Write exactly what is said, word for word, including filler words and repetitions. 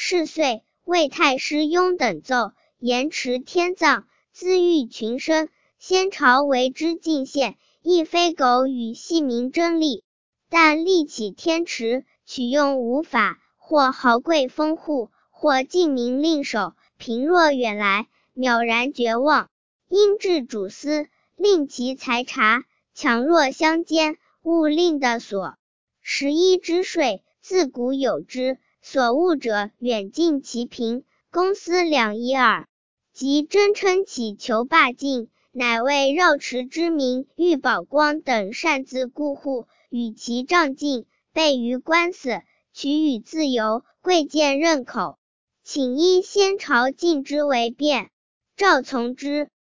是岁为太师雍等奏，延迟天葬，滋育群生。先朝为之进献，亦非苟与细民争利，但力起天池，取用无法，或豪贵封户，或禁民令守，贫弱远来，渺然绝望。因治主司，令其裁察，强弱相兼，勿令的所。十一之税，自古有之，所恶者远近齐平，公私两一耳。即争称乞求罢尽，乃为绕池之民欲保光等擅自固户，与其仗尽，备于官司，取予自由，贵贱任口。请依先朝禁之为变。诏从之。